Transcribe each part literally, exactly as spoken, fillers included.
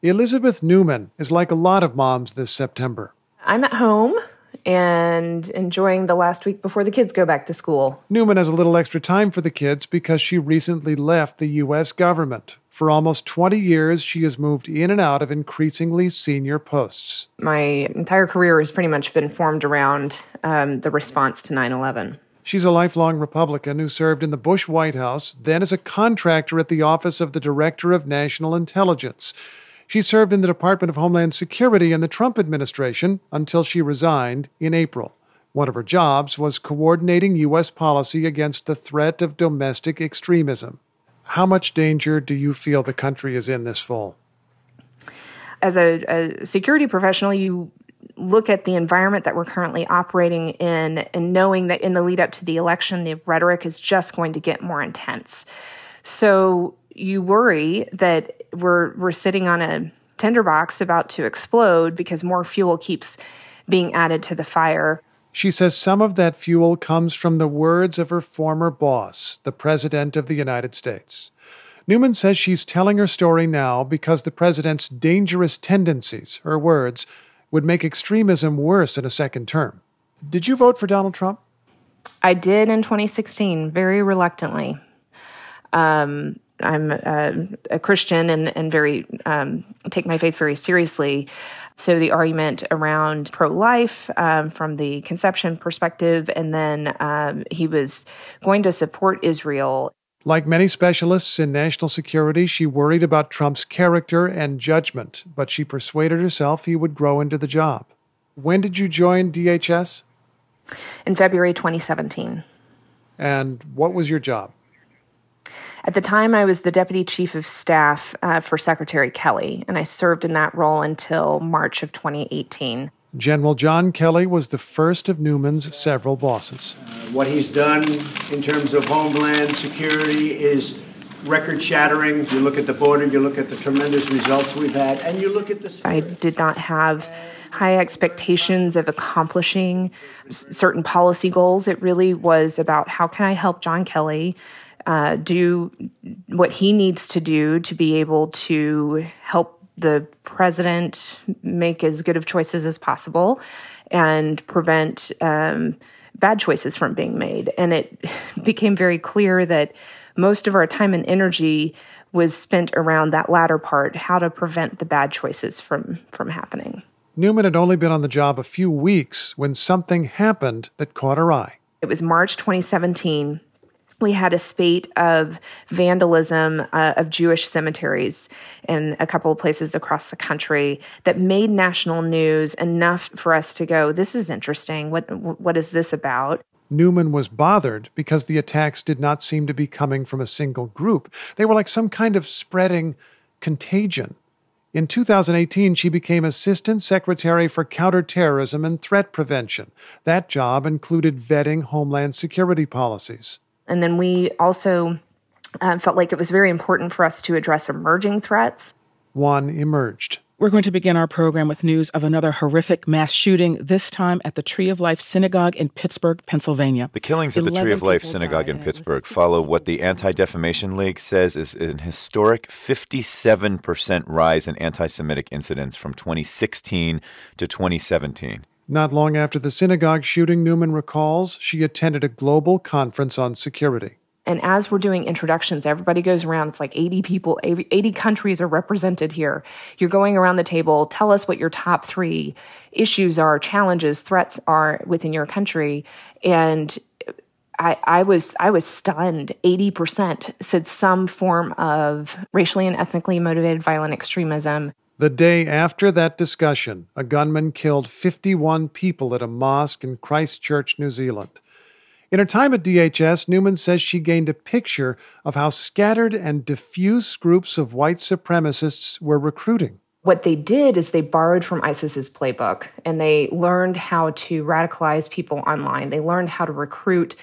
Elizabeth Newman is like a lot of moms this September. I'm at home and enjoying the last week before the kids go back to school. Newman has a little extra time for the kids because she recently left the U S government. For almost twenty years, she has moved in and out of increasingly senior posts. My entire career has pretty much been formed around um, the response to nine eleven. She's a lifelong Republican who served in the Bush White House, then as a contractor at the Office of the Director of National Intelligence. She served in the Department of Homeland Security in the Trump administration until she resigned in April. One of her jobs was coordinating U S policy against the threat of domestic extremism. How much danger do you feel the country is in this fall? As a, a security professional, you look at the environment that we're currently operating in and knowing that in the lead up to the election, the rhetoric is just going to get more intense. So you worry that we're we're sitting on a tinderbox about to explode because more fuel keeps being added to the fire. She says some of that fuel comes from the words of her former boss, the President of the United States. Newman says she's telling her story now because the president's dangerous tendencies, her words, would make extremism worse in a second term. Did you vote for Donald Trump? I did in twenty sixteen, very reluctantly. Um, I'm a, a Christian and, and very um, take my faith very seriously. So the argument around pro-life um, from the conception perspective, and then um, he was going to support Israel. Like many specialists in national security, she worried about Trump's character and judgment, but she persuaded herself he would grow into the job. When did you join D H S? In February twenty seventeen. And what was your job? At the time, I was the Deputy Chief of Staff uh, for Secretary Kelly, and I served in that role until March of twenty eighteen. General John Kelly was the first of Newman's several bosses. Uh, what he's done in terms of homeland security is record-shattering. You look at the border, you look at the tremendous results we've had, and you look at the... I did not have high expectations of accomplishing s- certain policy goals. It really was about how can I help John Kelly Uh, do what he needs to do to be able to help the president make as good of choices as possible and prevent um, bad choices from being made. And it became very clear that most of our time and energy was spent around that latter part, how to prevent the bad choices from, from happening. Newman had only been on the job a few weeks when something happened that caught her eye. It was March twenty seventeen. We had a spate of vandalism uh, of Jewish cemeteries in a couple of places across the country that made national news enough for us to go, this is interesting. What What is this about? Newman was bothered because the attacks did not seem to be coming from a single group. They were like some kind of spreading contagion. In two thousand eighteen, she became Assistant Secretary for Counterterrorism and Threat Prevention. That job included vetting Homeland Security policies. And then we also uh, felt like it was very important for us to address emerging threats. One emerged. We're going to begin our program with news of another horrific mass shooting, this time at the Tree of Life Synagogue in Pittsburgh, Pennsylvania. The killings at the Tree of Life Synagogue in Pittsburgh follow what the Anti-Defamation League says is an historic fifty-seven percent rise in anti-Semitic incidents from twenty sixteen to twenty seventeen. Not long after the synagogue shooting, Newman recalls, she attended a global conference on security. And as we're doing introductions, everybody goes around. It's like eighty people, eighty countries are represented here. You're going around the table. Tell us what your top three issues are, challenges, threats are within your country. And I, I was I was stunned. eighty percent said some form of racially and ethnically motivated violent extremism. The day after that discussion, a gunman killed fifty-one people at a mosque in Christchurch, New Zealand. In her time at D H S, Newman says she gained a picture of how scattered and diffuse groups of white supremacists were recruiting. What they did is they borrowed from ISIS's playbook, and they learned how to radicalize people online. They learned how to recruit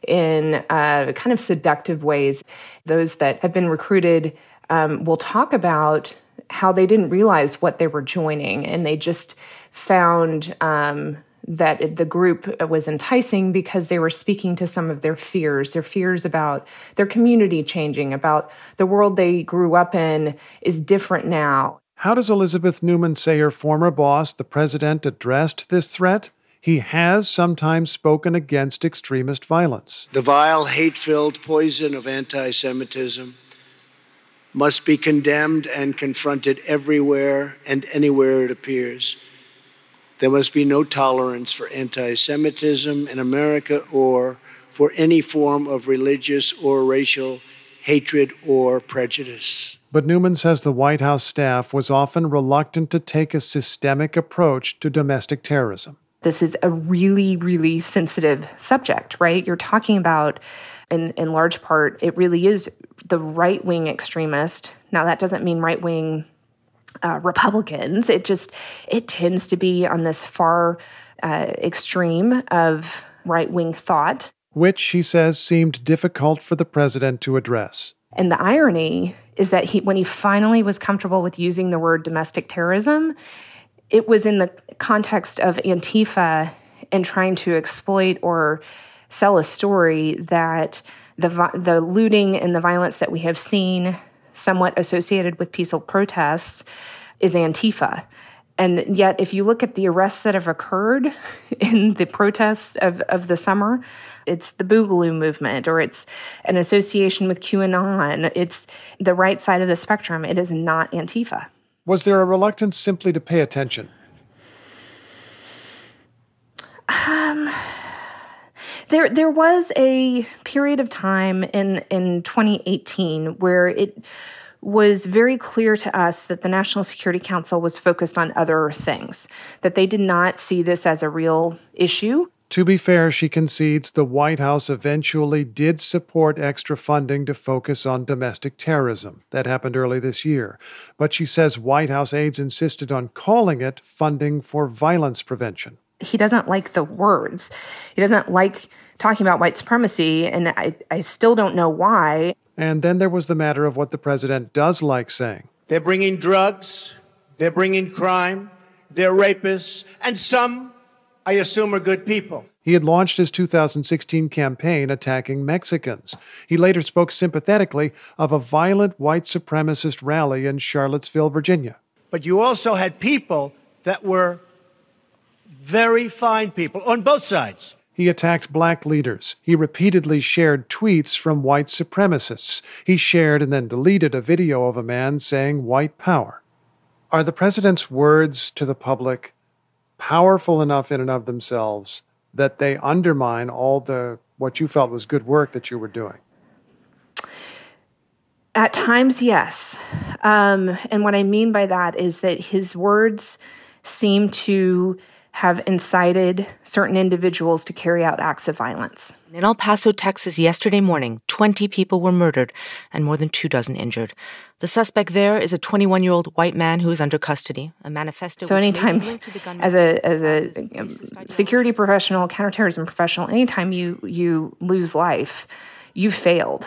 in uh, kind of seductive ways. Those that have been recruited um, will talk about how they didn't realize what they were joining, and they just found um, that the group was enticing because they were speaking to some of their fears, their fears about their community changing, about the world they grew up in is different now. How does Elizabeth Neumann say her former boss, the president, addressed this threat? He has sometimes spoken against extremist violence. The vile, hate-filled poison of anti-Semitism must be condemned and confronted everywhere and anywhere it appears. There must be no tolerance for anti-Semitism in America or for any form of religious or racial hatred or prejudice. But Neumann says the White House staff was often reluctant to take a systemic approach to domestic terrorism. This is a really, really sensitive subject, right? You're talking about, in, in large part, it really is the right-wing extremist. Now, that doesn't mean right-wing uh, Republicans. It just, it tends to be on this far uh, extreme of right-wing thought. Which, she says, seemed difficult for the president to address. And the irony is that he, when he finally was comfortable with using the word domestic terrorism, it was in the context of Antifa and trying to exploit or sell a story that the the looting and the violence that we have seen, somewhat associated with peaceful protests, is Antifa. And yet, if you look at the arrests that have occurred in the protests of, of the summer, it's the Boogaloo movement, or it's an association with QAnon. It's the right side of the spectrum. It is not Antifa. Was there a reluctance simply to pay attention? Um, there, there was a period of time in, in twenty eighteen where it was very clear to us that the National Security Council was focused on other things, that they did not see this as a real issue. To be fair, she concedes the White House eventually did support extra funding to focus on domestic terrorism. That happened early this year. But she says White House aides insisted on calling it funding for violence prevention. He doesn't like the words. He doesn't like talking about white supremacy, and I, I still don't know why. And then there was the matter of what the president does like saying. They're bringing drugs, they're bringing crime, they're rapists, and some, I assume, are good people. He had launched his two thousand sixteen campaign attacking Mexicans. He later spoke sympathetically of a violent white supremacist rally in Charlottesville, Virginia. But you also had people that were very fine people on both sides. He attacked black leaders. He repeatedly shared tweets from white supremacists. He shared and then deleted a video of a man saying white power. Are the president's words to the public powerful enough in and of themselves that they undermine all the what you felt was good work that you were doing? At times, yes. Um, and what I mean by that is that his words seem to have incited certain individuals to carry out acts of violence. In El Paso, Texas, yesterday morning, twenty people were murdered and more than two dozen injured. The suspect there is a twenty-one-year-old white man who is under custody. A manifesto. So anytime, as a as a security professional, counterterrorism professional, anytime you you lose life, you failed.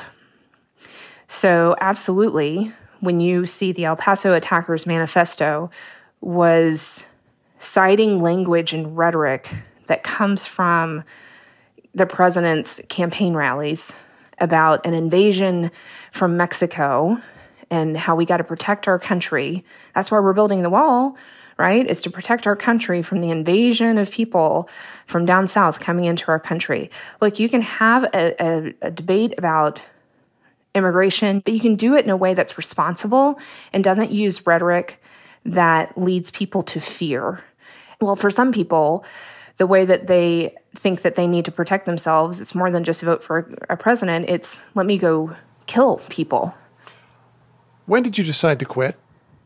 So absolutely, when you see the El Paso attackers manifesto was citing language and rhetoric that comes from the president's campaign rallies about an invasion from Mexico and how we got to protect our country. That's why we're building the wall, right? Is to protect our country from the invasion of people from down south coming into our country. Look, you can have a, a, a debate about immigration, but you can do it in a way that's responsible and doesn't use rhetoric that leads people to fear. Well, for some people, the way that they think that they need to protect themselves, it's more than just vote for a president. It's let me go kill people. When did you decide to quit?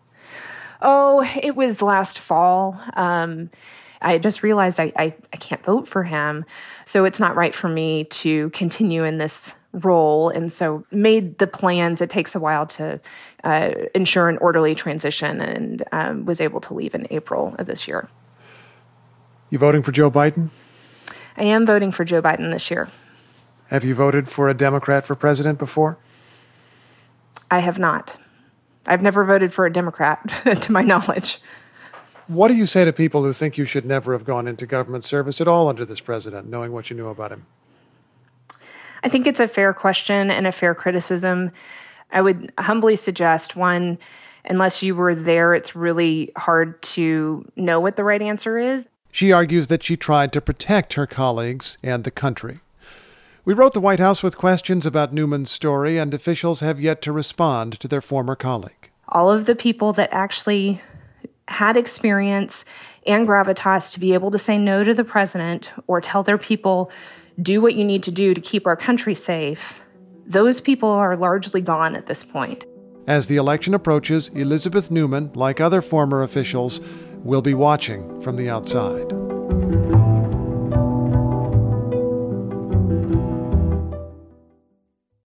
Oh, it was last fall. Um, I just realized I, I, I can't vote for him. So it's not right for me to continue in this role. And so made the plans. It takes a while to uh, ensure an orderly transition, and um, was able to leave in April of this year. You voting for Joe Biden? I am voting for Joe Biden this year. Have you voted for a Democrat for president before? I have not. I've never voted for a Democrat, to my knowledge. What do you say to people who think you should never have gone into government service at all under this president, knowing what you knew about him? I think it's a fair question and a fair criticism. I would humbly suggest, one, unless you were there, it's really hard to know what the right answer is. She argues that she tried to protect her colleagues and the country. We wrote the White House with questions about Newman's story, and officials have yet to respond to their former colleague. All of the people that actually had experience and gravitas to be able to say no to the president or tell their people, do what you need to do to keep our country safe, those people are largely gone at this point. As the election approaches, Elizabeth Newman, like other former officials, will be watching from the outside.